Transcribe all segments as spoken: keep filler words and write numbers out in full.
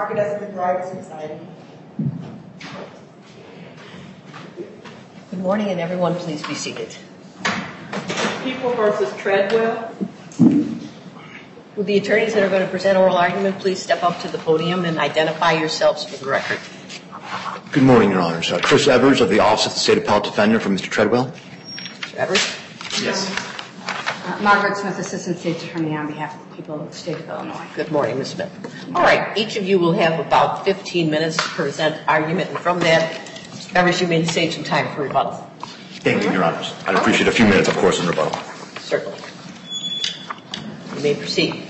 Market as a driver's society. Good morning, and everyone, please be seated. People versus Treadwell. Will the attorneys that are going to present oral argument please step up to the podium and identify yourselves for the record? Good morning, Your Honors. Uh, Chris Evers of the Office of the State Appellate Defender for Mister Treadwell. Mister Evers? Yes. Uh, Margaret Smith, Assistant State's Attorney on behalf of the people of the State of Illinois. Good morning, Miz Smith. All right, each of you will have about fifteen minutes to present argument, and from that, Mister Evers, you may save some time for rebuttal. Thank you, Your Honors. I'd appreciate a few minutes, of course, in rebuttal. Certainly. You may proceed.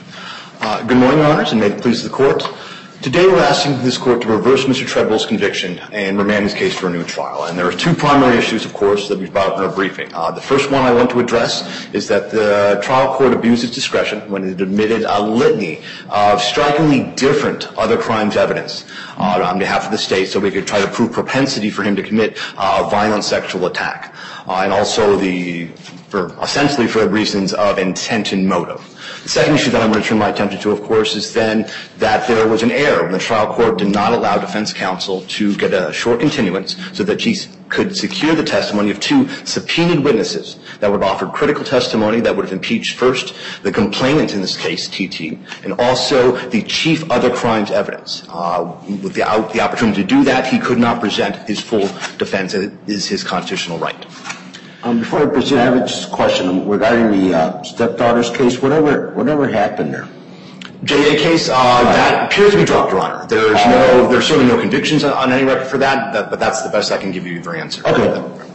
Uh, good morning, Your Honors, and may it please the Court. Today we're asking this Court to reverse Mister Treadwell's conviction and remand his case for a new trial. And there are two primary issues, of course, that we've brought up in our briefing. Uh, the first one I want to address is that the trial court abused its discretion when it admitted a litany of strikingly different other crimes evidence uh, on behalf of the State so we could try to prove propensity for him to commit a violent sexual attack. Uh, and also the, for essentially for reasons of intent and motive. The second issue that I'm going to turn my attention to, of course, is then that there was an error when the trial court did not allow defense counsel to get a short continuance so that she could secure the testimony of two subpoenaed witnesses that would have offered critical testimony that would have impeached first the complainant in this case, T T, and also the chief other crimes evidence. Uh, with the, the opportunity to do that, he could not present his full defense. It is his constitutional right. Um, before I proceed, I have just a question regarding the uh, stepdaughter's case. Whatever, whatever happened there? J A case, uh, that appears to be dropped, Your Honor. There's no, there's certainly no convictions on any record for that, that, but that's the best I can give you for answer. Okay.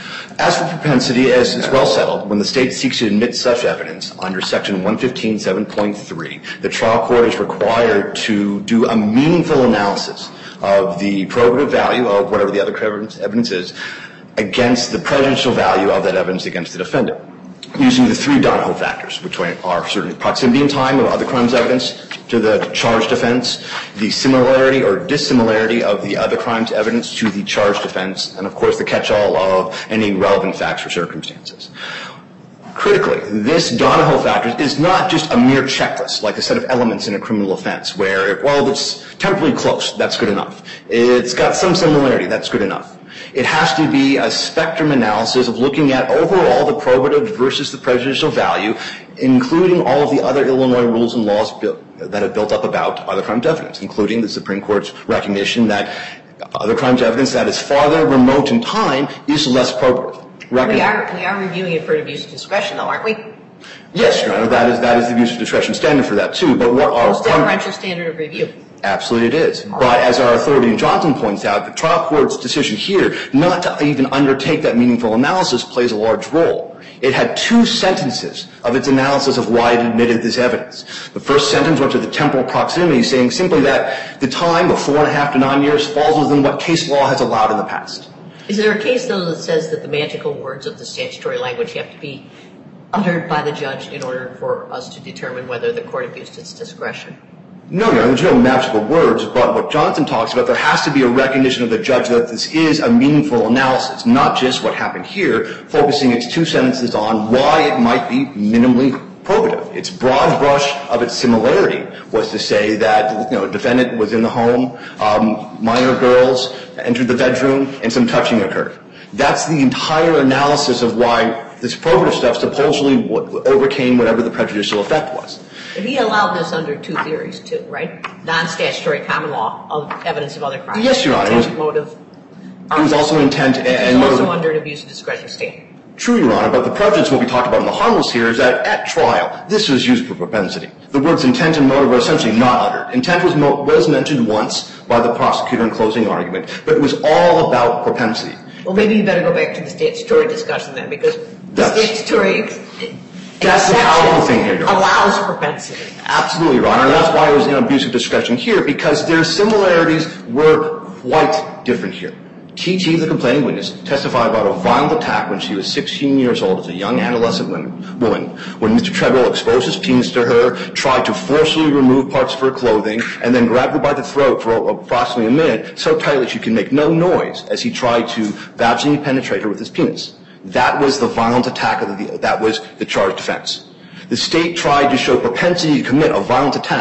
As for propensity, as is well settled, when the State seeks to admit such evidence under Section one fifteen seven point three, the trial court is required to do a meaningful analysis of the probative value of whatever the other evidence is against the prejudicial value of that evidence against the defendant, using the three Donahoe factors, which are certainly proximity and time of other crimes evidence to the charged offense, the similarity or dissimilarity of the other crimes evidence to the charged offense, and, of course, the catch-all of any relevant facts or circumstances. Critically, this Donahoe factor is not just a mere checklist, like a set of elements in a criminal offense, where, well, it's temporally close, that's good enough. It's got some similarity, that's good enough. It has to be a spectrum analysis of looking at overall the probative versus the prejudicial value, including all of the other Illinois rules and laws that have built up about other crimes evidence, including the Supreme Court's recognition that other crimes evidence that is farther remote in time is less probative. Record- we are we are reviewing it for an abuse of discretion, though, aren't we? Yes, Your Honor, that is that is the abuse of discretion standard for that too. But what our deferential standard of review? Absolutely, it is. But as our authority in Johnson points out, the trial court's decision here not to even undertake that meaningful analysis plays a large role. It had two sentences of its analysis of why it admitted this evidence. The first sentence went to the temporal proximity, saying simply that the time of four and a half to nine years falls within what case law has allowed in the past. Is there a case, though, that says that the magical words of the statutory language have to be uttered by the judge in order for us to determine whether the court abused its discretion? No, Your Honor, there's no magical words, but what Johnson talks about, there has to be a recognition of the judge that this is a meaningful analysis, not just what happened here, focusing its two sentences on why it might be minimally probative. Its broad brush of its similarity was to say that, you know, a defendant was in the home, um, minor girls entered the bedroom, and some touching occurred. That's the entire analysis of why this probative stuff supposedly overcame whatever the prejudicial effect was. He allowed this under two theories, too, right? Non-statutory common law of evidence of other crimes. Yes, Your Honor. Intent, motive. It was also intent and motive. It was also under an abuse of discretion standard. True, Your Honor, but the prejudice, what we talked about in the harmless here, is that at trial, this was used for propensity. The words intent and motive were essentially not uttered. Intent was, mo- was mentioned once by the prosecutor in closing argument, but it was all about propensity. Well, maybe you better go back to the statutory discussion then, because the That's, statutory that's the powerful thing here, Your Honor. Allows propensity. Absolutely, Your Honor, and that's why it was in abuse of discretion here, because their similarities were quite different here. T T, the complaining witness, testified about a violent attack when she was sixteen years old as a young adolescent woman, when Mister Treadwell exposed his penis to her, tried to forcefully remove parts of her clothing, and then grabbed her by the throat for approximately a minute, so tightly she could make no noise as he tried to vaginally penetrate her with his penis. That was the violent attack of the, that was the charged offense. The state tried to show propensity to commit a violent attack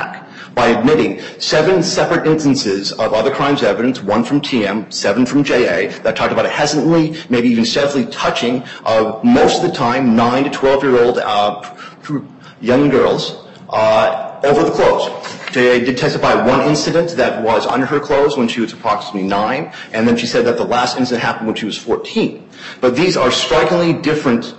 by admitting seven separate instances of other crimes evidence, one from T M, seven from J A, that talked about a hesitantly, maybe even stealthily touching of most of the time nine to twelve-year-old uh, young girls uh, over the clothes. J A did testify one incident that was under her clothes when she was approximately nine, and then she said that the last incident happened when she was fourteen. But these are strikingly different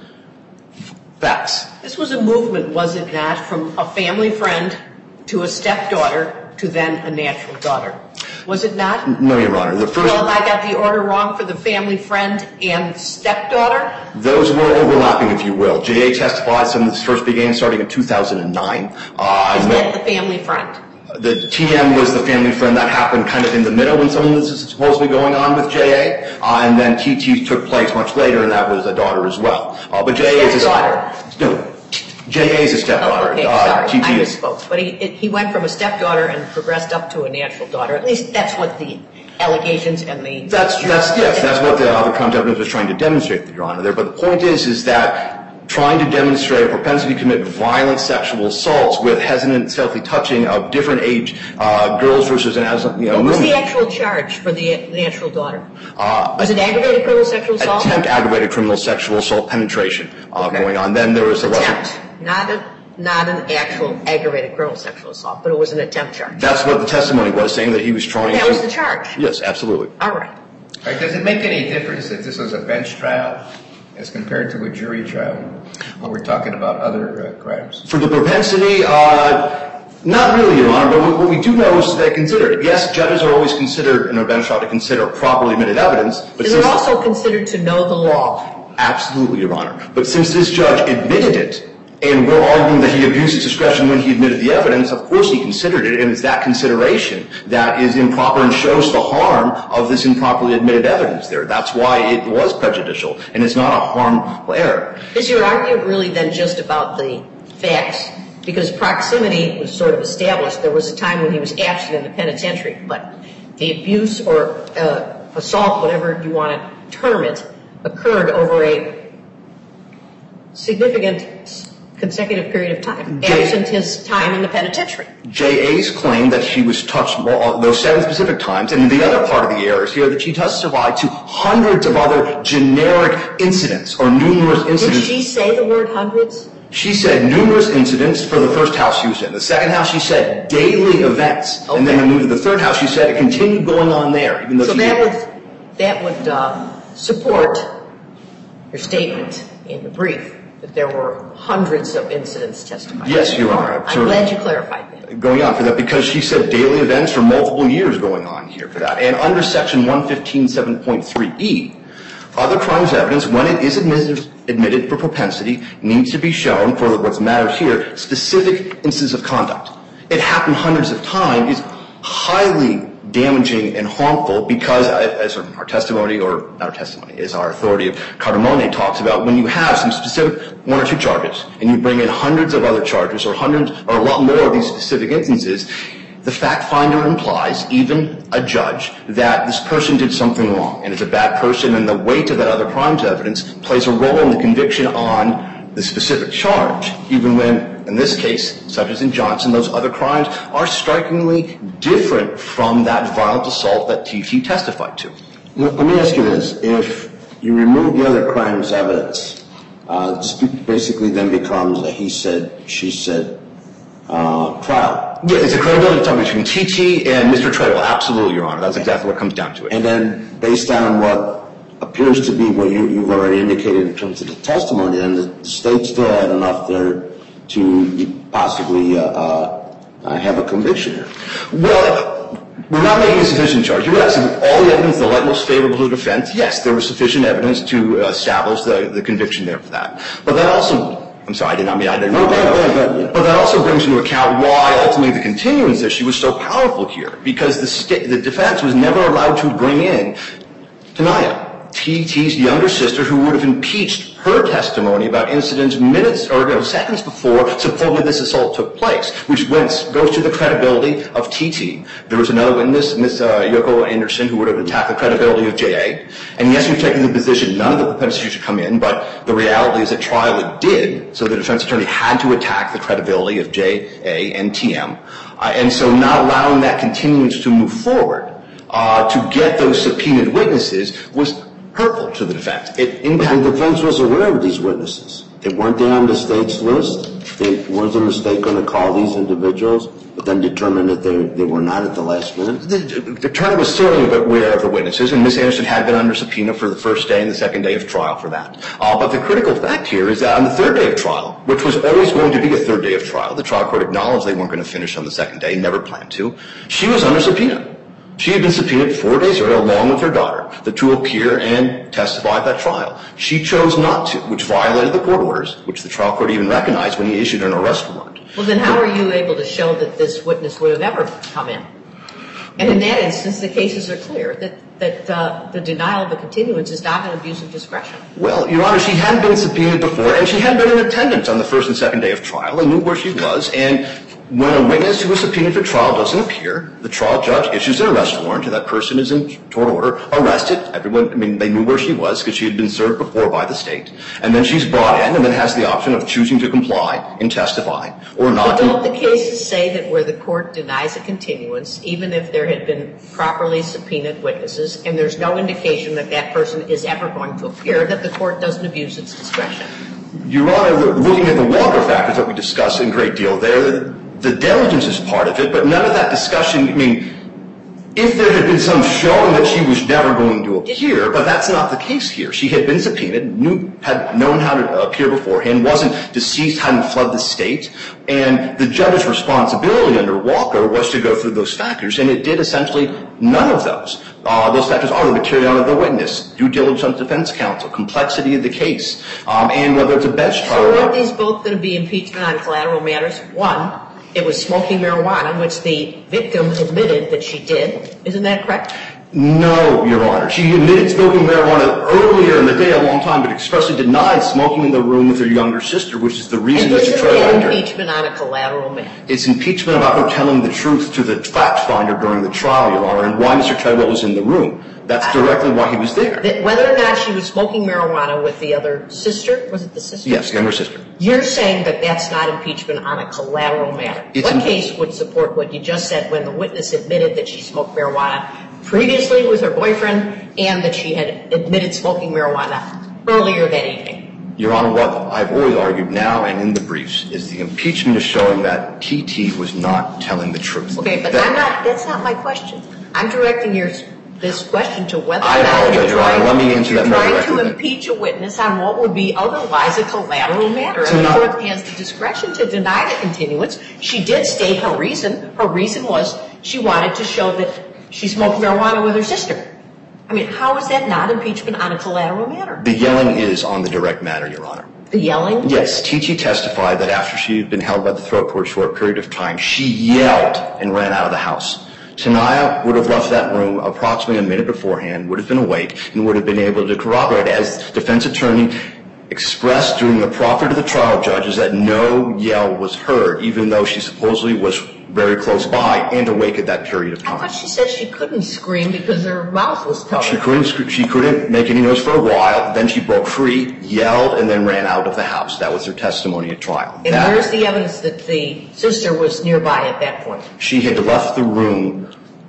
facts. This was a movement, was it not, from a family friend to a stepdaughter to then a natural daughter? Was it not? No, Your Honor. The first, well, I got the order wrong for the family friend and stepdaughter? Those were overlapping, if you will. J A testified some of this first began starting in two thousand nine. Uh, Is that the family friend? The T M was the family friend that happened kind of in the middle when some of this is supposedly going on with J A, uh, and then T T took place much later, and that was a daughter as well. Uh, but J A is a stepdaughter. No, J A is a stepdaughter. Oh, okay, uh, sorry, T T I is, misspoke. But he it, he went from a stepdaughter and progressed up to a natural daughter. At least that's what the allegations and the that's that's yes, that's what the other crimes evidence was trying to demonstrate, Your Honor. There, but the point is, is that trying to demonstrate a propensity to commit violent sexual assaults with hesitant, stealthy touching of different age uh, girls versus an as you know. What was women. the actual charge for the natural daughter? Uh, was it aggravated criminal sexual assault? Attempt aggravated criminal sexual assault penetration uh, okay. going on. Then there was a attempt, lesser, not a not an actual aggravated criminal sexual assault, but it was an attempt charge. That's what the testimony was, saying that he was trying. That to... was the charge. Yes, absolutely. All right. All right. Does it make any difference that this was a bench trial as compared to a jury trial, when we're talking about other uh, crimes? For the propensity, uh, not really, Your Honor, but what we do know is that they consider it. Yes, judges are always considered in a bench trial to consider properly admitted evidence. But they're also considered to know the law. Absolutely, Your Honor. But since this judge admitted it, and we're arguing that he abused his discretion when he admitted the evidence, of course he considered it, and it's that consideration that is improper and shows the harm of this improperly admitted evidence there. That's why it was prejudicial, and it's not a harmful error. Is your argument really then just about the facts? Because proximity was sort of established. There was a time when he was absent in the penitentiary, but the abuse or uh, assault, whatever you want to term it, occurred over a significant consecutive period of time, J- absent his time in the penitentiary. J A's claim that she was touched those seven specific times, and the other part of the error is here that she testified to hundreds of other generic incidents or numerous incidents. Did she say the word hundreds? She said numerous incidents for the first house she was in. The second house, she said daily events. Okay. And then when we moved to the third house, she said it continued going on there, even though so she that did. would, that would uh, support your statement in the brief that there were hundreds of incidents testified. Yes, Your Honor. I'm glad you clarified that. Going on for that, because she said daily events for multiple years going on here for that. And under Section one fifteen seven point three E, other crimes evidence, when it is admitted, admitted for propensity, needs to be shown for what's matters here, specific instances of conduct. It happened hundreds of times is highly damaging and harmful because, as our testimony, or not our testimony, as our authority of Cardamone talks about, when you have some specific one or two charges and you bring in hundreds of other charges or hundreds or a lot more of these specific instances, the fact finder implies, even a judge, that this person did something wrong and is a bad person, and the weight of that other crimes evidence plays a role in the conviction on the specific charge, even when, in this case, such as in Johnson, those other crimes are strikingly different from that violent assault that T T testified to. Let me ask you this. If you remove the other crimes evidence, uh, this basically then becomes a he said, she said uh, trial. Yeah, it's a credibility talk between T T and Mister Treadwell. Absolutely, Your Honor. That's exactly what comes down to it. And then based on what appears to be what you, you've already indicated in terms of the testimony, then the, the state still had enough there to possibly uh, uh, have a conviction here. Well, we're not making a sufficient charge. You're right. So all the evidence, the light most favorable to the defense, yes, there was sufficient evidence to uh, establish the, the conviction there for that. But that also, I'm sorry, I did not mean I didn't mean that. But that also brings into account why ultimately the continuance issue was so powerful here, because the sta- the defense was never allowed to bring in Tanaya, T T's younger sister, who would have impeached her testimony about incidents minutes or you know, seconds before supposedly this assault took place, which went, goes to the credibility of T T. There was another witness, Miss Uh, Yoko Anderson, who would have attacked the credibility of J A. And yes, we've taken the position none of the propensity should come in, but the reality is at trial it did, so the defense attorney had to attack the credibility of J A and T M. Uh, and so not allowing that continuance to move forward uh, to get those subpoenaed witnesses was hurtful to the defense. It impacted. But the defense was aware of these witnesses. They weren't there on the state's list. They wasn't the state going to call these individuals, but then determine that they they were not at the last minute? The, the attorney was certainly aware of the witnesses, and Miz Anderson had been under subpoena for the first day and the second day of trial for that. Uh, but the critical fact here is that on the third day of trial, which was always going to be a third day of trial, the trial court acknowledged they weren't going to finish on the second day, never planned to. She was under subpoena. She had been subpoenaed four days earlier along with her daughter, the to appear and testify at that trial. She chose not to, which violated the court orders, which the trial court even recognized when he issued an arrest warrant. Well, then how are you able to show that this witness would have ever come in? And in that instance, the cases are clear that, that uh, the denial of the continuance is not an abuse of discretion. Well, Your Honor, she had been subpoenaed before, and she had been in attendance on the first and second day of trial and knew where she was. And when a witness who was subpoenaed for trial doesn't appear, the trial judge issues an arrest warrant, and that person is in court order, arrested. Everyone, I mean, they knew where she was because she had been served before by the state. And then she's brought in and then has the option of choosing to comply and testify or not. But don't the cases say that where the court denies a continuance, even if there had been properly subpoenaed witnesses, and there's no indication that that person is ever going to appear, that the court doesn't abuse its discretion? Your Honor, looking at the Walker factors that we discussed in great deal there, the diligence is part of it, but none of that discussion, I mean, if there had been some showing that she was never going to appear, but that's not the case here. She had been subpoenaed, knew, had known how to appear beforehand, wasn't deceased, hadn't fled the state, and the judge's responsibility under Walker was to go through those factors, and it did essentially none of those. Uh, those factors are the materiality of the witness, due diligence on defense counsel, complexity of the case, um, and whether it's a bench trial. So weren't these both going to be impeachment on collateral matters? One, it was smoking marijuana, which the victim admitted that she did. Isn't that correct? No, Your Honor. She admitted smoking marijuana earlier in the day a long time, but expressly denied smoking in the room with her younger sister, which is the reason that she tried to enter. And isn't that impeachment on a collateral matter? It's impeachment about her telling the truth to the fact finder during the trial, Your Honor, and why Mister Treadwell was in the room. That's directly why he was there. Whether or not she was smoking marijuana with the other sister, was it the sister? Yes, younger sister. You're saying that that's not impeachment on a collateral matter. It's what in- case would support what you just said when the witness admitted that she smoked marijuana previously with her boyfriend and that she had admitted smoking marijuana earlier that evening? Your Honor, what I've always argued now and in the briefs is the impeachment is showing that T T was not telling the truth. Okay, but that, I'm not, that's not my question. I'm directing your this question to whether or I not apologize, you're Your Honor. trying, Let me answer you're that more trying directly. to impeach a witness on what would be otherwise a collateral matter. So And the not- court has the discretion to deny the continuance. She did state her reason. Her reason was she wanted to show that she smoked marijuana with her sister. I mean, how is that not impeachment on a collateral matter? The yelling is on the direct matter, Your Honor. The yelling? Yes, T T testified that after she had been held by the throat for a short period of time, she yelled and ran out of the house. Tanaya would have left that room approximately a minute beforehand, would have been awake, and would have been able to corroborate, as defense attorney expressed during the proffer to the trial judges, that no yell was heard, even though she supposedly was very close by and awake at that period of I time. thought she said she couldn't scream because her mouth was covered. She couldn't, sc- she couldn't make any noise for a while. Then she broke free, yelled, and then ran out of the house. That was her testimony at trial. And That- where's the evidence that the sister was nearby at that point? She had left the room,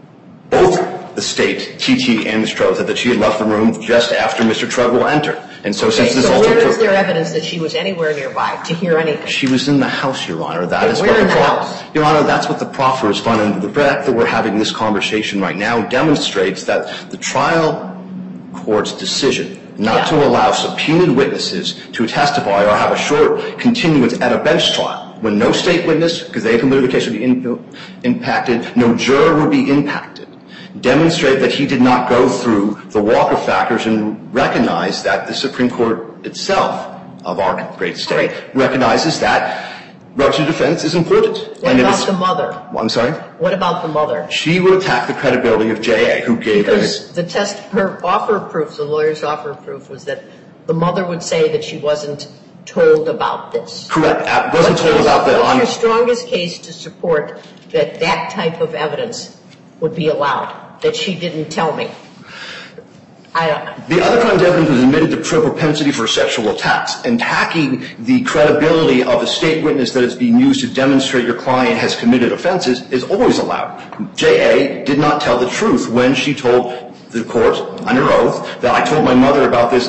both the state, T T and Miz Treadwell, said that she had left the room just after Mister Treadwell entered. And so since Okay, this so also where took... is there evidence that she was anywhere nearby to hear anything? She was in the house, Your Honor. That Okay, is where what in the the pro- house? Your Honor, that's what the proffer is fun. And the fact that we're having this conversation right now demonstrates that the trial court's decision not Yeah. to allow subpoenaed witnesses to testify or have a short continuance at a bench trial, when no state witness, because they committed the case, would be in- impacted, no juror would be impacted, demonstrate that he did not go through the Walker factors and recognize that the Supreme Court itself of our great state Right. recognizes that right to defense is important. What and it about is- the mother? I'm sorry? What about the mother? She would attack the credibility of J A, who gave Because the test, her offer of proof, the lawyer's offer of proof was that the mother would say that she wasn't told about this. correct, uh, wasn't What's told your- about the... What's on- your strongest case to support that that type of evidence would be allowed, that she didn't tell me? I don't know. The other crime's evidence was admitted to show propensity for sexual attacks. And attacking the credibility of a state witness that is being used to demonstrate your client has committed offenses is always allowed. J A did not tell the truth when she told the court under oath that I told my mother about this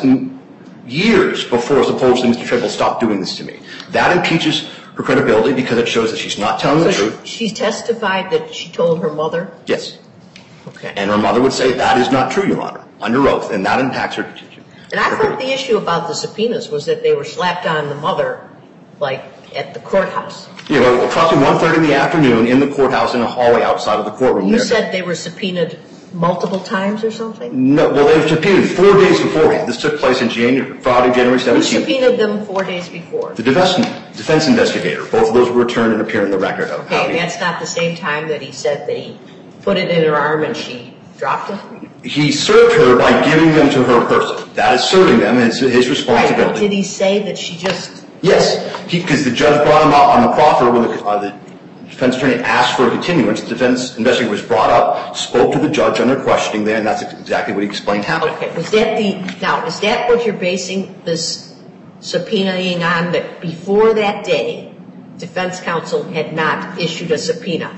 years before supposedly Mister Treadwell stopped doing this to me. That impeaches her credibility because it shows that she's not telling so the truth. She, she testified that she told her mother? Yes. Okay. And her mother would say that is not true, Your Honor, under oath, and that impacts her. And I thought the issue about the subpoenas was that they were slapped on the mother, like, at the courthouse. Yeah, well, approximately one thirty in the afternoon in the courthouse in a hallway outside of the courtroom You there. said they were subpoenaed multiple times or something? No, well, they were subpoenaed four days beforehand. This took place in January, Friday, January Who seventeenth. subpoenaed them four days before? The defense, defense investigator. Both of those were returned and appear in the record of how Okay, and he, that's not the same time that he said that he put it in her arm and she dropped it? he served her by giving them to her person. That is serving them, and it's his Right, but responsibility. did he say that she just... Yes, because the judge brought him up on the proffer when the, uh, the defense attorney asked for a continuance. The defense investigator was brought up, spoke to the judge under questioning there, and that's exactly what he explained happened. Okay, was that the... Now, is that what you're basing this subpoenaing on, that before that day, defense counsel had not issued a subpoena?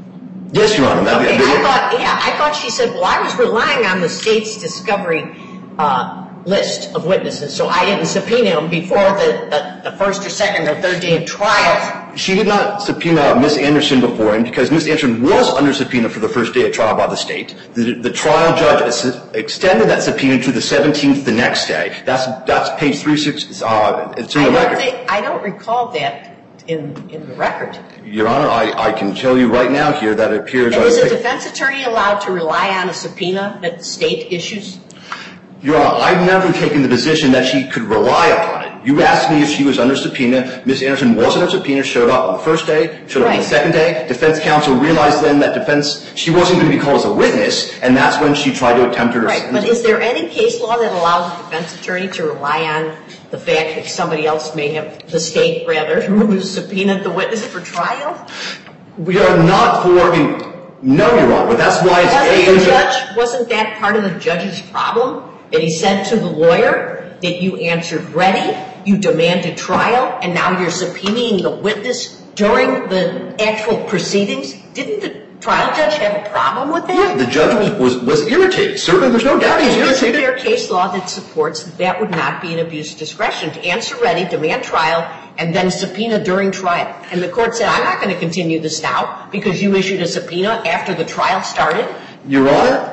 Yes, Your Honor. That, Okay, that- I thought, yeah, I thought she said, well, I was relying on the state's discovery uh, list of witnesses, so I didn't subpoena them before the, the, the first or second or third day of trial. She did not subpoena Miss Anderson before him because Miss Anderson was under subpoena for the first day of trial by the state. The, the trial judge extended that subpoena to the seventeenth the next day. That's that's page three six. Uh, it's in I the don't record. think, I don't recall that in in the record. Your Honor, I, I can tell you right now here that it appears. And on is a pa- defense attorney allowed to rely on a subpoena that the state issues? Your Honor, I've never taken the position that she could rely upon it. You asked me if she was under subpoena. Miss Anderson was under subpoena, showed up on the first day, showed up on the Right. second day. Defense counsel realized then that defense, she wasn't going to be called as a witness, and that's when she tried to attempt her. Right, but is there any case law that allows a defense attorney to rely on the fact that somebody else may have, the state rather, who subpoenaed the witness for trial? We are not for, no, Your Honor, but that's why it's Wasn't A. the judge, wasn't that part of the judge's problem? That he said to the lawyer that you answered ready, you demanded trial, and now you're subpoenaing the witness during the actual proceedings? Didn't the trial judge have a problem with that? The judge was, was, was irritated. Certainly, there's no doubt he was And isn't irritated. there case law that supports that that would not be an abuse of discretion to answer ready, demand trial, and then subpoena during trial? And the court said, I'm not going to continue this now because you issued a subpoena after the trial started? Your Honor,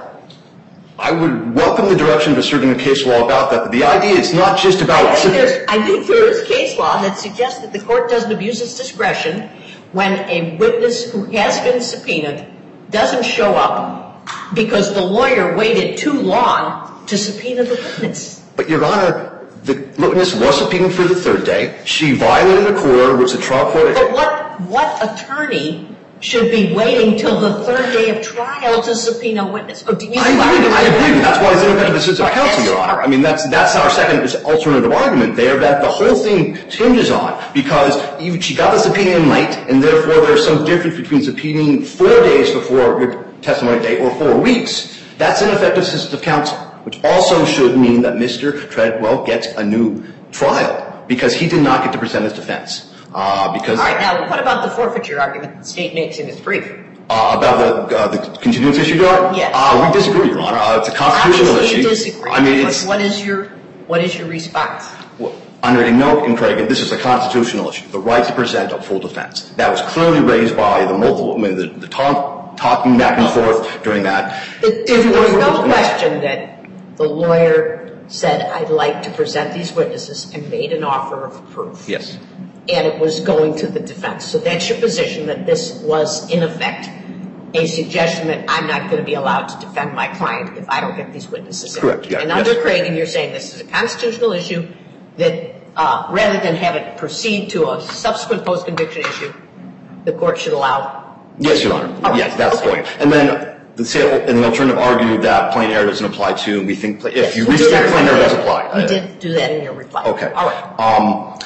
I would welcome the direction of asserting a case law about that. But the idea is not just about... I think, there's, I think there is case law that suggests that the court doesn't abuse its discretion when a witness who has been subpoenaed doesn't show up because the lawyer waited too long to subpoena the witness. But, Your Honor, the witness was subpoenaed for the third day. She violated a court order, which the trial court... But what, what attorney should be waiting till the third day of trial to subpoena a witness? Oh, do you I agree. I agree. That's why it's ineffective assistance of counsel, Your Honor. I mean, that's that's our second alternative argument there that the whole thing hinges on because you, she got the subpoena in late, and therefore there's some difference between subpoenaing four days before your testimony date or four weeks. That's ineffective assistance of counsel, which also should mean that Mister Treadwell gets a new trial because he did not get to present his defense. Uh, because All right, now, what about the forfeiture argument the state makes in its brief? Uh, about the uh, the continuance issue, Your Honor? Yes. Uh, we disagree, Your Honor. Uh, it's a constitutional Obviously issue. you disagree. I mean, But it's... what is your, what is your response? Well, under Enoch and Craig, this is a constitutional issue, the right to present a full defense. That was clearly raised by the multiple, I mean, the, the talk, talking back and forth during that. It, there's no question that the lawyer said, I'd like to present these witnesses and made an offer of proof. Yes. And it was going to the defense. So that's your position, that this was, in effect, a suggestion that I'm not going to be allowed to defend my client if I don't get these witnesses in. Correct, yeah, And yes. under Craig, you're saying this is a constitutional issue that uh, rather than have it proceed to a subsequent post-conviction issue, the court should allow. Yes, Your Honor. Okay. Yes, that's Okay. the point. And then the sale, and the alternative argued that plain error doesn't apply to, and we think if Yes, you you reach did that, plain error argue does apply. You did do that in your reply. Okay. All right. Um,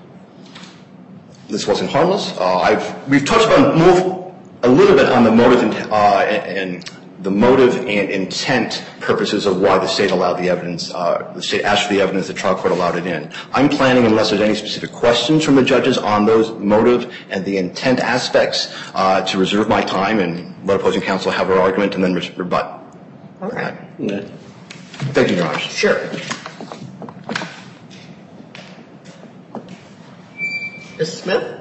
this wasn't harmless. Uh, I've we've touched on more, a little bit on the motive and, uh, and the motive and intent purposes of why the state allowed the evidence, uh, the state asked for the evidence, the trial court allowed it in. I'm planning, unless there's any specific questions from the judges on those motive and the intent aspects, uh, to reserve my time and let opposing counsel have her argument and then rebut. Okay. Okay. Thank you, Your Honor. Sure. Miz Smith?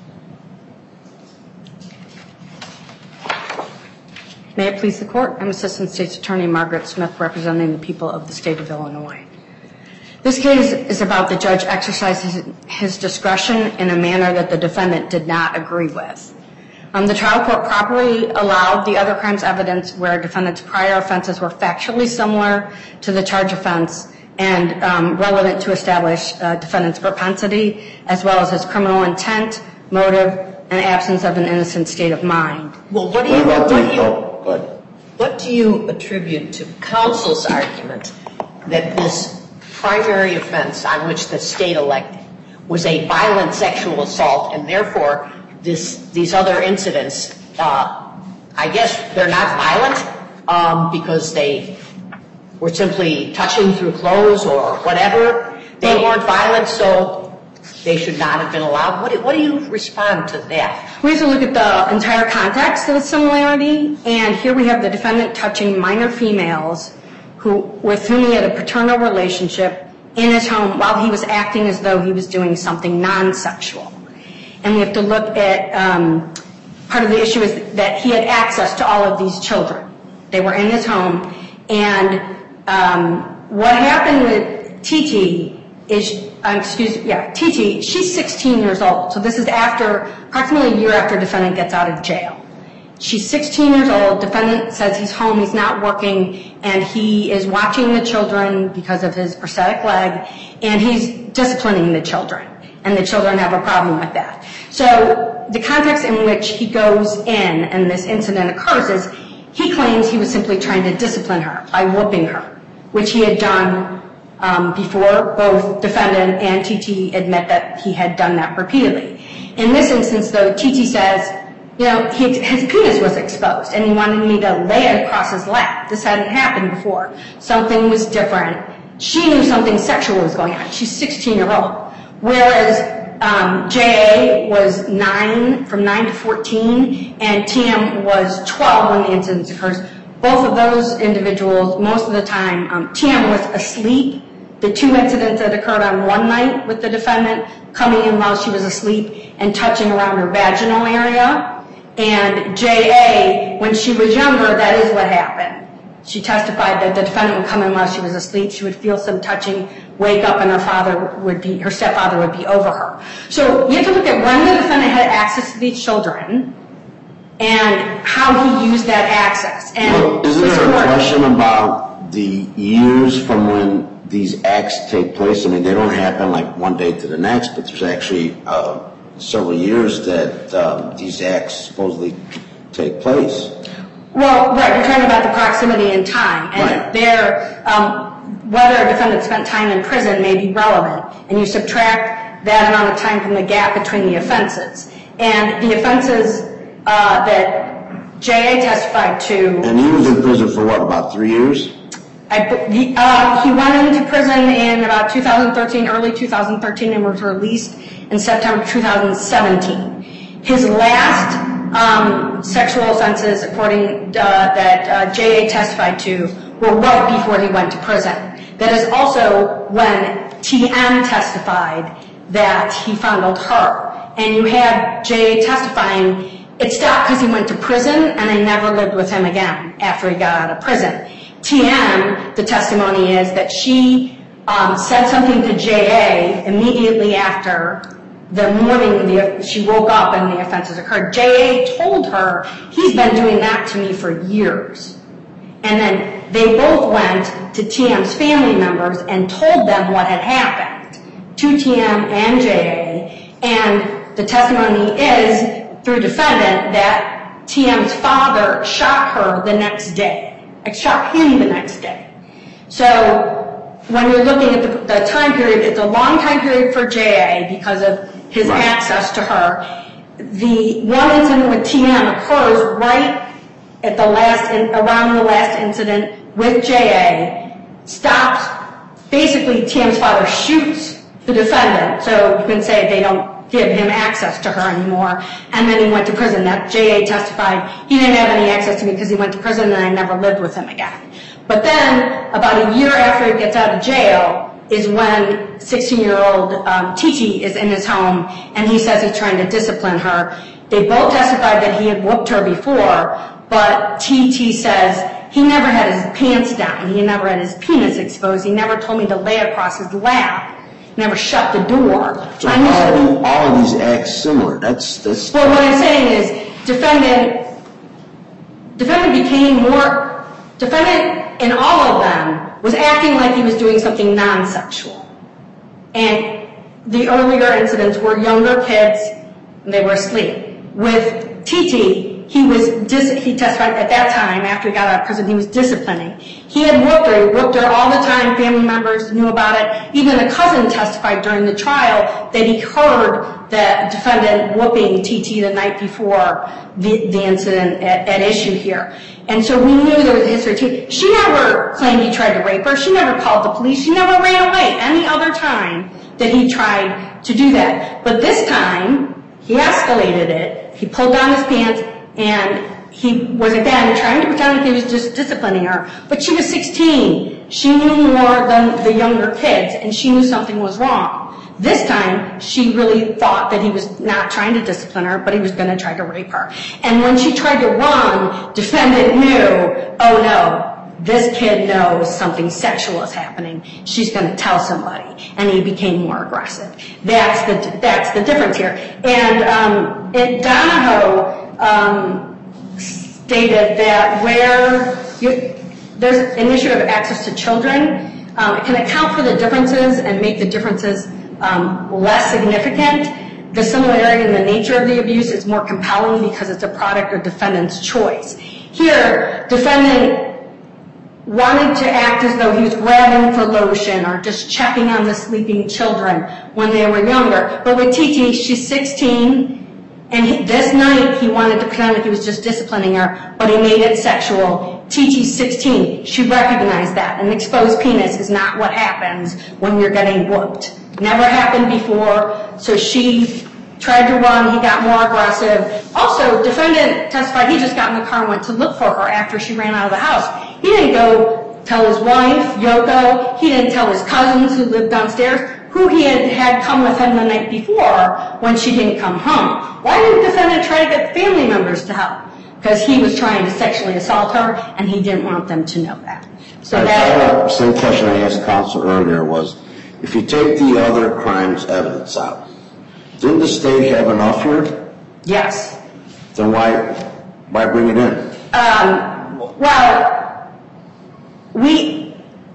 May it please the Court, I'm Assistant State's Attorney Margaret Smith, representing the people of the state of Illinois. This case is about the judge exercising his discretion in a manner that the defendant did not agree with. Um, the trial court properly allowed the other crimes evidence where defendant's prior offenses were factually similar to the charge offense and um, relevant to establish uh, defendant's propensity, as well as his criminal intent, motive, and absence of an innocent state of mind. Well, what do you, What about what the, do you, oh, go ahead. what do you attribute to counsel's argument that this primary offense on which the state elected was a violent sexual assault, and therefore this, these other incidents, uh, I guess they're not violent um, because they were simply touching through clothes or whatever. They weren't violent, so they should not have been allowed. What do, what do you respond to that? We have to look at the entire context of the similarity, and here we have the defendant touching minor females who, with whom he had a paternal relationship in his home while he was acting as though he was doing something non-sexual. And we have to look at, um, part of the issue is that he had access to all of these children. They were in his home, and um, what happened with Titi is, um, excuse me, yeah, Titi, she's sixteen years old. So this is after, approximately a year after defendant gets out of jail. She's sixteen years old. Defendant says he's home, he's not working, and he is watching the children because of his prosthetic leg, and he's disciplining the children. And the children have a problem with that. So the context in which he goes in and this incident occurs is he claims he was simply trying to discipline her by whooping her, which he had done um, before. Both defendant and T T admit that he had done that repeatedly. In this instance, though, T T says, you know, he, his penis was exposed and he wanted me to lay it across his lap. This hadn't happened before. Something was different. She knew something sexual was going on. She's sixteen years old. Whereas um, J A was nine, from nine to fourteen, and T M was twelve when the incident occurs. Both of those individuals, most of the time, um, T M was asleep. The two incidents that occurred on one night with the defendant coming in while she was asleep and touching around her vaginal area. And J A, when she was younger, that is what happened. She testified that the defendant would come in while she was asleep. She would feel some touching, wake up, and her father would be, her stepfather would be over her. So you have to look at when the defendant had access to these children and how he used that access. And Well, isn't there a question about the years from when these acts take place? I mean, they don't happen like one day to the next, but there's actually uh, several years that um, these acts supposedly take place. Well, right, we're talking about the proximity in time. And Right. there, um, whether a defendant spent time in prison may be relevant. And you subtract that amount of time from the gap between the offenses. And the offenses uh, that J A testified to... And he was in prison for what, about three years? I, he, uh, he went into prison in about two thousand thirteen, early two thousand thirteen, and was released in September two thousand seventeen. His last um, sexual offenses, according uh, that uh, J A testified to, were right before he went to prison. That is also when T M testified that he fondled her. And you have J A testifying, it stopped because he went to prison and I never lived with him again after he got out of prison. T M, the testimony is that she um, said something to J A immediately after the morning the, she woke up and the offenses occurred. J A told her, he's been doing that to me for years. And then they both went to T M's family members and told them what had happened to T M and J A. And the testimony is, through defendant, that T M's father shot her the next day. Shot him the next day. So when you're looking at the, the time period, it's a long time period for J A because of his Right. access to her. The one incident with T M occurs right at the last, in, around the last incident with J A, stops, basically Tam's father shoots the defendant, so you can say they don't give him access to her anymore, and then he went to prison. That J A testified, he didn't have any access to me because he went to prison and I never lived with him again. But then, about a year after he gets out of jail, is when sixteen-year-old um, Titi is in his home, and he says he's trying to discipline her. They both testified that he had whooped her before, but Titi says he never had his pants down. He never had his penis exposed. He never told me to lay across his lap. He never shut the door. So how are all of these acts similar? That's that's. Well, what I'm saying is, defendant, defendant became more, defendant in all of them was acting like he was doing something non-sexual. And the earlier incidents were younger kids, and they were asleep. With Titi, he was dis- he testified at that time, after he got out of prison, he was disciplining. He had whooped her. He whooped her all the time. Family members knew about it. Even a cousin testified during the trial that he heard the defendant whooping Titi the night before the, the incident at, at issue here. And so we knew there was a history. She never claimed he tried to rape her. She never called the police. She never ran away any other time that he tried to do that. But this time, he escalated it. He pulled down his pants, and he was, again, trying to pretend like he was just disciplining her. But she was sixteen. She knew more than the younger kids, and she knew something was wrong. This time, she really thought that he was not trying to discipline her, but he was going to try to rape her. And when she tried to run, defendant knew, oh no, this kid knows something sexual is happening. She's going to tell somebody. And he became more aggressive. That's the that's the difference here. And um, it, Donahoe um, stated that where you, there's an issue of access to children, um, it can account for the differences and make the differences um, less significant. The similarity in the nature of the abuse is more compelling because it's a product of defendant's choice. Here, defendant wanted to act as though he was grabbing for lotion or just checking on the sleeping children when they were younger. But with Titi, she's sixteen, and he, this night he wanted to pretend like he was just disciplining her, but he made it sexual. Titi's sixteen. She recognized that. An exposed penis is not what happens when you're getting whooped. Never happened before, so she tried to run. He got more aggressive. Also, defendant testified he just got in the car and went to look for her after she ran out of the house. He didn't go tell his wife, Yoko. He didn't tell his cousins who lived downstairs, who he had had come with him the night before when she didn't come home. Why didn't the defendant try to get family members to help? Because he was trying to sexually assault her, and he didn't want them to know that. So that. The same question I asked counsel earlier was, if you take the other crimes evidence out, didn't the state have enough here? Yes. Then why, why bring it in? Um, well, we,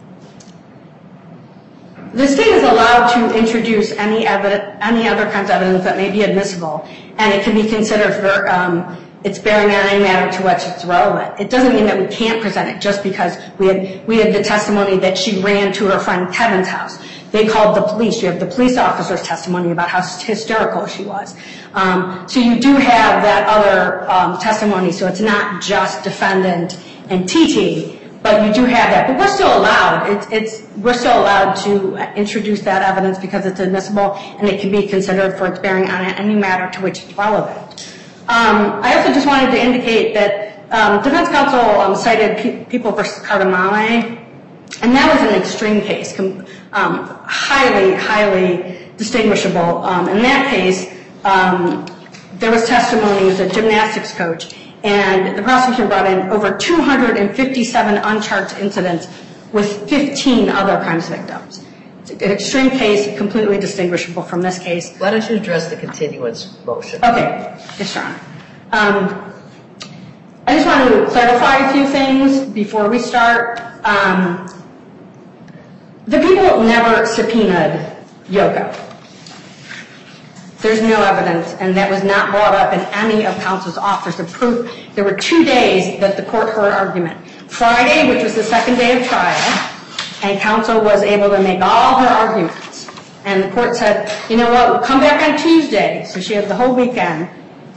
the state is allowed to introduce any evidence, any other kinds of evidence that may be admissible, and it can be considered for um, its bearing on any matter to which it's relevant. It doesn't mean that we can't present it just because we had we had the testimony that she ran to her friend Kevin's house. They called the police. You have the police officer's testimony about how hysterical she was. Um, so you do have that other um, testimony, so it's not just defendant and Titi, but you do have that. But we're still allowed. It's, it's we're still allowed to introduce that evidence because it's admissible, and it can be considered for its bearing on any matter to which it's relevant. Um, I also just wanted to indicate that um, defense counsel um, cited P- People versus Cardamale, and that was an extreme case, com- um, highly, highly distinguishable. Um, in that case, um, there was testimony as a gymnastics coach, and the prosecution brought in over two hundred fifty-seven uncharged incidents with fifteen other crimes victims. It's an extreme case, completely distinguishable from this case. Why don't you address the continuance motion? Okay, yes, Your Honor. Um, I just want to clarify a few things before we start. Um, the people never subpoenaed Yoko. There's no evidence, and that was not brought up in any of counsel's offers of proof. There were two days that the court heard argument. Friday, which was the second day of trial, and counsel was able to make all her arguments. And the court said, you know what, we'll come back on Tuesday. So she had the whole weekend.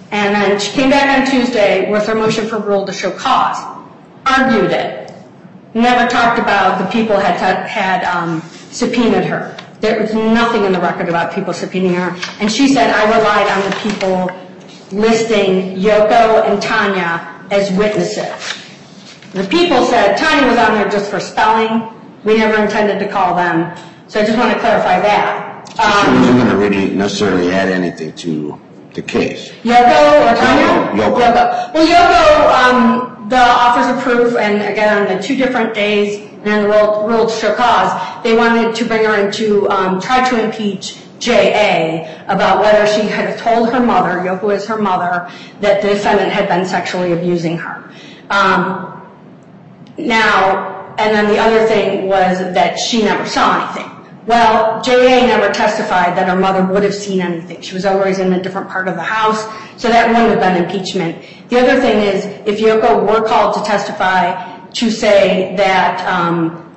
And then she came back on Tuesday with her motion for rule to show cause. Argued it. Never talked about the people had had um, subpoenaed her. There was nothing in the record about people subpoenaing her. And she said, I relied on the people listing Yoko and Tanya as witnesses. The people said Tanya was on there just for spelling. We never intended to call them. So I just want to clarify that. Um, she wasn't going to really necessarily add anything to the case. Yoko or Tanya? Yoko. Yoko. Well, Yoko, um, the offers of proof, and again, on the two different days, and then the rule, rule to show cause, they wanted to bring her in to um, try to impeach J A about whether she had told her mother, Yoko is her mother, that the defendant had been sexually abusing her. Um, now, and then the other thing was that she never saw anything. Well, J A never testified that her mother would have seen anything. She was always in a different part of the house, so that wouldn't have been impeachment. The other thing is, if Yoko were called to testify to say that um,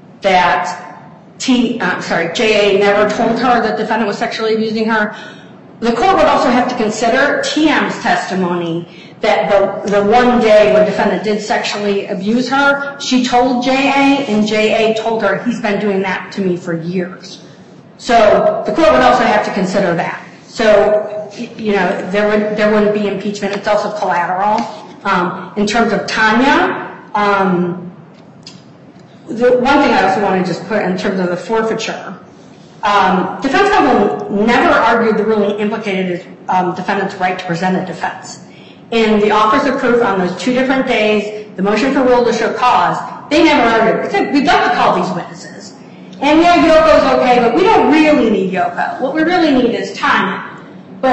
that T, uh, sorry, J A never told her that the defendant was sexually abusing her, the court would also have to consider T M's testimony that the, the one day when the defendant did sexually abuse her, she told J A, and J A told her, he's been doing that to me for years. So the court would also have to consider that. So, you know, there, would, there wouldn't be impeachment. It's also collateral. Um, in terms of Tanya, um, the one thing I also want to just put in terms of the forfeiture, um, defense counsel never argued the ruling implicated his um, defendant's right to present a defense. In the offers of proof on those two different days, the motion for rule to show cause, they never argued. They said, we'd like to call these witnesses. And yeah, Yoko's okay, but we don't really need Yoko. What we really need is Tanya.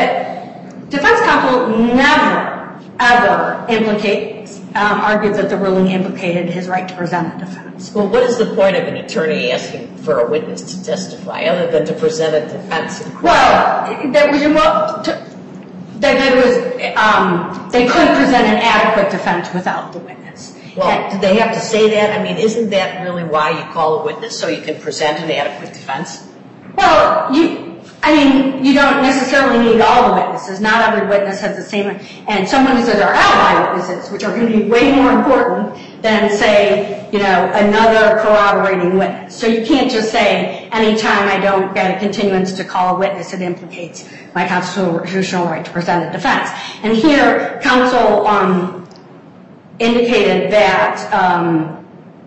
But defense counsel never, ever implicate, um, argued that the ruling implicated his right to present a defense. Well, what is the point of an attorney asking for a witness to testify other than to present a defense? Well, that was, well, to, that it was, um, they couldn't present an adequate defense without the witness. Well, and, did they have to say that? I mean, isn't that really why you call a witness, so you can present an adequate defense? Well, you, I mean, you don't necessarily need all the witnesses. Not every witness has the same, and some witnesses are alibi witnesses, which are going to be way more important than, say, you know, another corroborating witness. So you can't just say, anytime I don't get a continuance to call a witness, it implicates my constitutional right to present a defense. And here, counsel um, indicated that, um,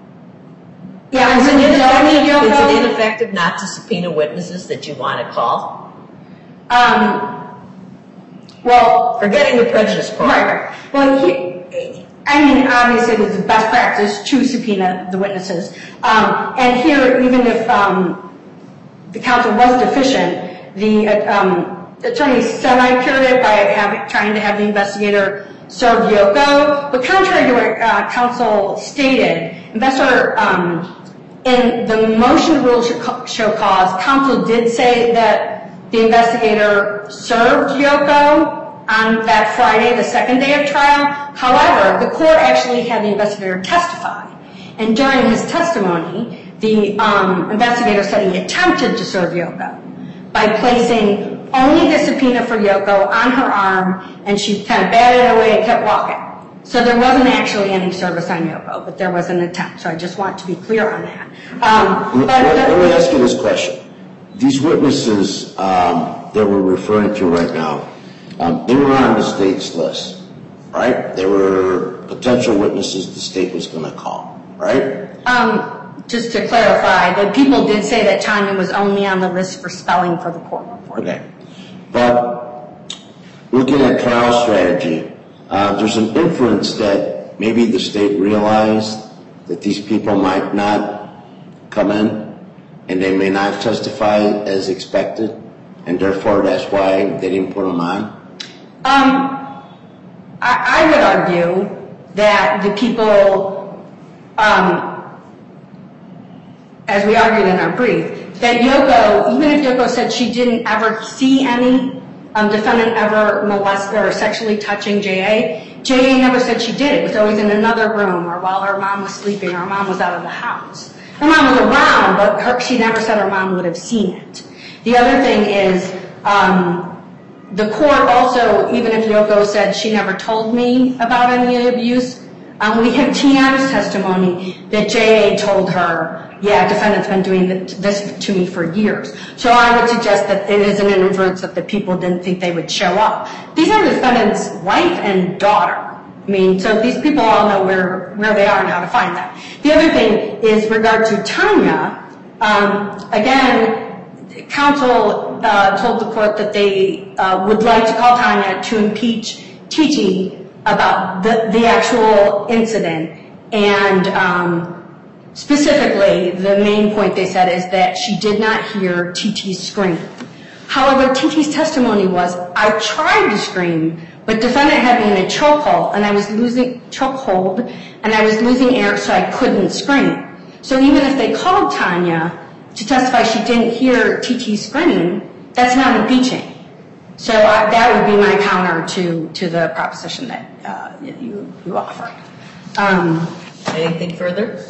yeah, is it, ineffective, is it ineffective not to subpoena witnesses that you want to call? Um, well, forgetting the prejudice part. Right, right. Well, he, I mean, obviously, it was the best practice to subpoena the witnesses. Um, and here, even if um, the counsel was deficient, the uh, um, attorney semi-cured it by having, trying to have the investigator serve Yoko. But contrary to what uh, counsel stated, investor, um, in the motion rule show cause, counsel did say that the investigator served Yoko on that Friday, the second day of trial. However, the court actually had the investigator testify. And during his testimony, the um, investigator said he attempted to serve Yoko by placing only the subpoena for Yoko on her arm, and she kind of batted it away and kept walking. So there wasn't actually any service on Yoko, but there was an attempt. So I just want to be clear on that. Um, but let, let me ask you this question. These witnesses um, that we're referring to right now, um, they were on the state's list, right? They were potential witnesses the state was going to call, right? Um, just to clarify, the people did say that Tanya was only on the list for spelling for the court report. Okay. But looking at trial strategy, uh, there's an inference that maybe the state realized that these people might not come in and they may not testify as expected, and therefore that's why they didn't put them on? Um, I, I would argue that the people, um, as we argued in our brief, that Yoko, even if Yoko said she didn't ever see any um, defendant ever molested or sexually touching J A, J A never said she did. It was always in another room or while her mom was sleeping, her mom was out of the house. Her mom was around, but her, she never said her mom would have seen it. The other thing is, um, the court also, even if Yoko said she never told me about any abuse, um, we have T M's testimony that J A told her, yeah, defendant's been doing this to me for years. So I would suggest that it isn't an inference that the people didn't think they would show up. These are the defendant's wife and daughter. I mean, so these people all know where, where they are and how to find them. The other thing is regard to Tanya. Um, again, counsel uh, told the court that they uh, would like to call Tanya to impeach Titi about the, the actual incident. And um, specifically, the main point they said is that she did not hear Titi's scream. However, Titi's testimony was, I tried to scream, but defendant had me in a chokehold, and I was losing chokehold, and I was losing air, so I couldn't scream. So even if they called Tanya to testify she didn't hear Titi's scream, that's not impeaching. So I, that would be my counter to, to the proposition that uh, you, you offer. Um, Anything further?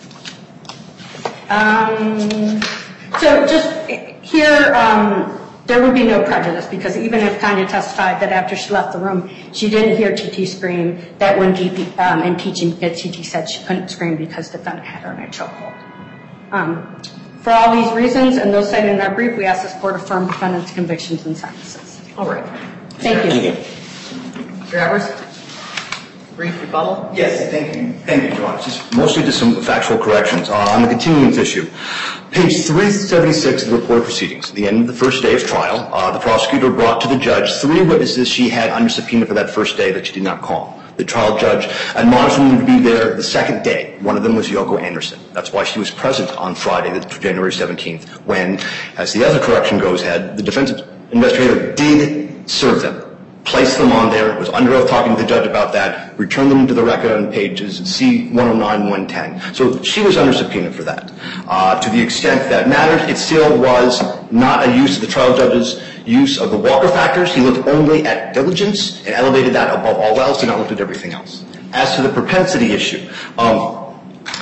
Um, so just here, um, there would be no prejudice because even if Tanya testified that after she left the room, she didn't hear Titi scream, that wouldn't be um, impeaching because Titi said she couldn't scream because the defendant had her in a chokehold. Um, for all these reasons and those cited in our brief, we ask this court affirm defendant's convictions and sentences. All right. Thank you. Thank you. Mister Evers, brief rebuttal. Yes, thank you. Thank you, Your Honor. Just mostly just some factual corrections. Uh, on the continuance issue, page three seventy-six of the report of proceedings, at the end of the first day of trial, uh, the prosecutor brought to the judge three witnesses she had under subpoena for that first day that she did not call. The trial judge admonished them to be there the second day. One of them was Yoko Anderson. That's why she was present on Friday, January seventeenth, when, as the other correction goes ahead, the defense investigator did serve them, placed them on there, was under oath talking to the judge about that, returned them to the record on pages C one oh nine, one ten. So she was under subpoena for that. Uh, to the extent that matters, it still was not a use of the trial judge's use of the Walker factors. He looked only at diligence and elevated that above all else and not looked at everything else. As to the propensity issue, um,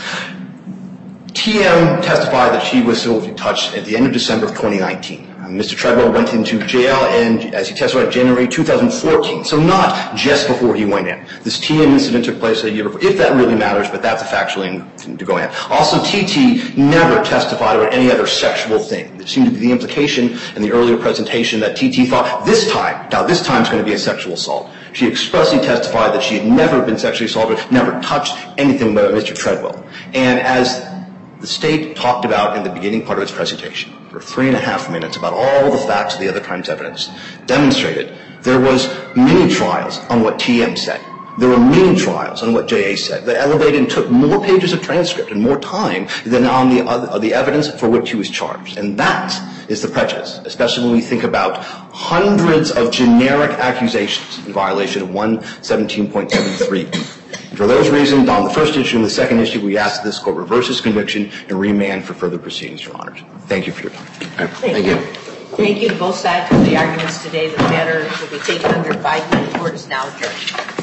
T M testified that she was sexually touched at the end of December of twenty nineteen. Mister Treadwell went into jail, and as he testified, January two thousand fourteen, so not just before he went in. This T M incident took place a year before, if that really matters, but that's a factually to go in. Also, T T never testified about any other sexual thing. There seemed to be the implication in the earlier presentation that T T thought this time, now this time is going to be a sexual assault. She expressly testified that she had never been sexually assaulted, never touched anything by Mister Treadwell. And as the State talked about in the beginning part of its presentation for three and a half minutes about all the facts of the other crime's evidence demonstrated, there was many trials on what T M said. There were many trials on what J A said that elevated and took more pages of transcript and more time than on the, other, the evidence for which he was charged. And that is the prejudice, especially when we think about hundreds of generic accusations in violation of one seventeen point seven three. For those reasons, on the first issue and the second issue, we ask that this court reverse its conviction and remand for further proceedings, Your Honors. Thank you for your time. Right. Thank Thank you. Thank you to both sides for the arguments today. The matter will be taken under five minute court is now adjourned.